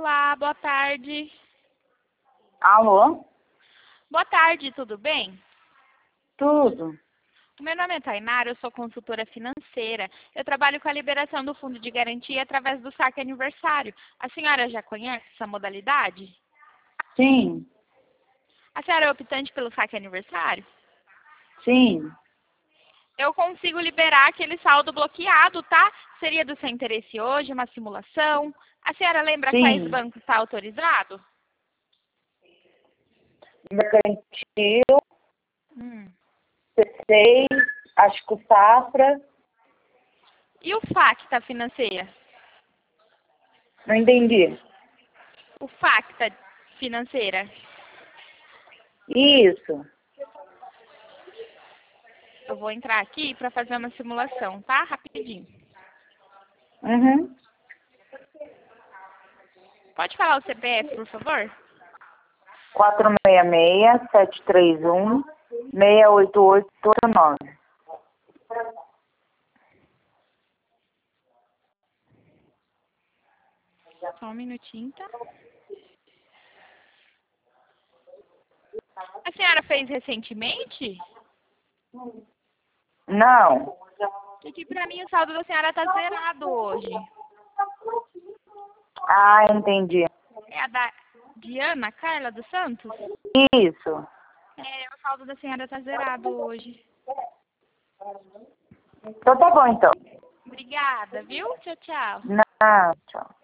Olá, boa tarde. Alô? Boa tarde, tudo bem? Tudo. O meu nome é Tainara, eu sou consultora financeira. Eu trabalho com a liberação do fundo de garantia através do saque aniversário. A senhora já conhece essa modalidade? Sim, A senhora é optante pelo saque aniversário? sim. Eu consigo liberar aquele saldo bloqueado, tá? Seria do seu interesse hoje, uma simulação. A senhora lembra quais Sim. bancos está autorizado? Mercantil, Hum. C6, acho que o Safra. E o FACTA financeira? Não entendi. O FACTA financeira? Isso. Eu vou entrar aqui para fazer uma simulação, tá? Rapidinho. Uhum. Pode falar o CPF, por favor? 466-731-68889. Só um minutinho, tá? A senhora fez recentemente? Não. Porque pra mim o saldo da senhora tá zerado hoje. Ah, entendi. É a da Diana Carla dos Santos? Isso. É, o saldo da senhora tá zerado hoje. Então tá bom, então. Obrigada, viu? Tchau, tchau. Não, tchau.